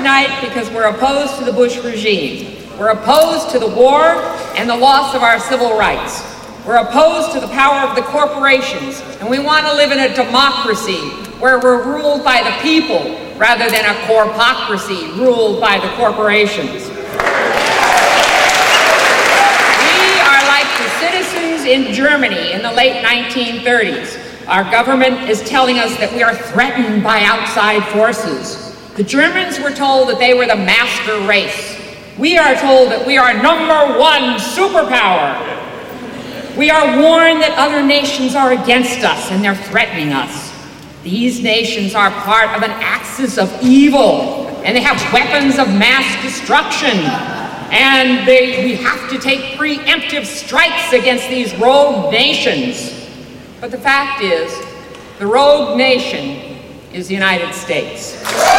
tonight because we're opposed to the Bush regime. We're opposed to the war and the loss of our civil rights. We're opposed to the power of the corporations, and we want to live in a democracy where we're ruled by the people rather than a corpocracy ruled by the corporations. We are like the citizens in Germany in the late 1930s. Our government is telling us that we are threatened by outside forces. The Germans were told that they were the master race. We are told that we are #1 superpower. We are warned that other nations are against us and they're threatening us. These nations are part of an axis of evil, and they have weapons of mass destruction. And we have to take preemptive strikes against these rogue nations. But the fact is, the rogue nation is the United States.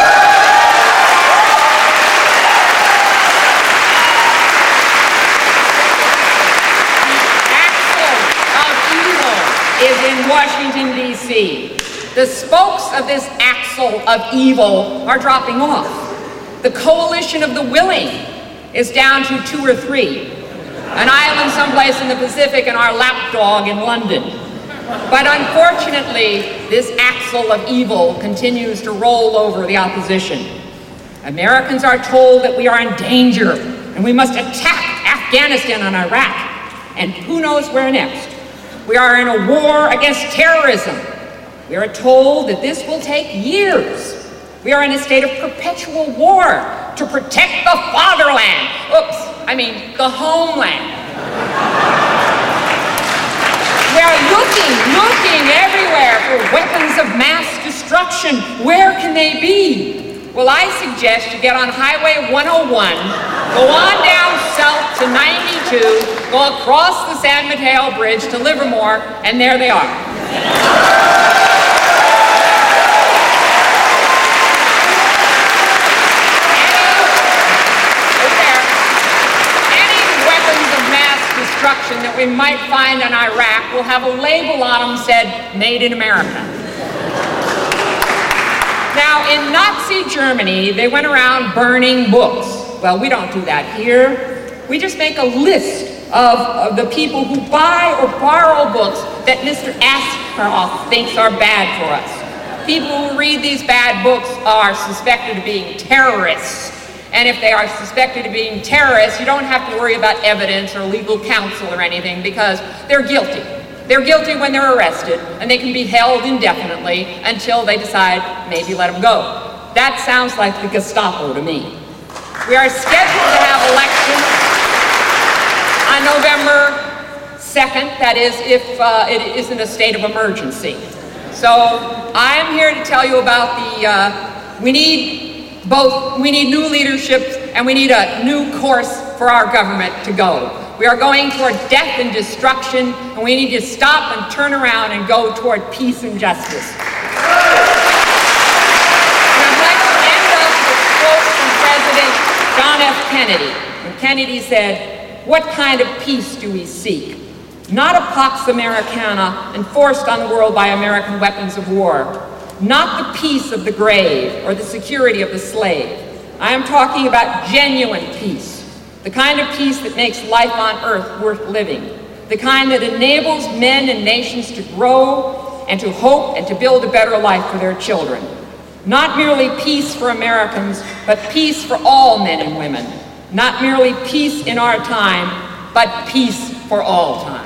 Is in Washington, D.C. The spokes of this axle of evil are dropping off. The coalition of the willing is down to 2 or 3. An island someplace in the Pacific and our lapdog in London. But unfortunately, this axle of evil continues to roll over the opposition. Americans are told that we are in danger and we must attack Afghanistan and Iraq, and who knows where next. We are in a war against terrorism. We are told that this will take years. We are in a state of perpetual war to protect the fatherland. The homeland. We are looking everywhere for weapons of mass destruction. Where can they be? Well, I suggest you get on Highway 101, go on down south to 92, go across the San Mateo Bridge to Livermore, and there they are. Any weapons of mass destruction that we might find in Iraq will have a label on them said, "Made in America." Now, in Nazi Germany, they went around burning books. Well, we don't do that here. We just make a list of the people who buy or borrow books that Mr. Astroff thinks are bad for us. People who read these bad books are suspected of being terrorists. And if they are suspected of being terrorists, you don't have to worry about evidence or legal counsel or anything because they're guilty. They're guilty when they're arrested, and they can be held indefinitely until they decide maybe let them go. That sounds like the Gestapo to me. We are scheduled to have elections on November 2nd, that is, if it isn't a state of emergency. So I'm here to tell you about we need new leadership and we need a new course for our government to go. We are going toward death and destruction, and we need to stop and turn around and go toward peace and justice. And I'd like to end up with a quote from President John F. Kennedy. When Kennedy said, "What kind of peace do we seek? Not a Pax Americana enforced on the world by American weapons of war. Not the peace of the grave or the security of the slave. I am talking about genuine peace. The kind of peace that makes life on earth worth living. The kind that enables men and nations to grow and to hope and to build a better life for their children. Not merely peace for Americans, but peace for all men and women. Not merely peace in our time, but peace for all time."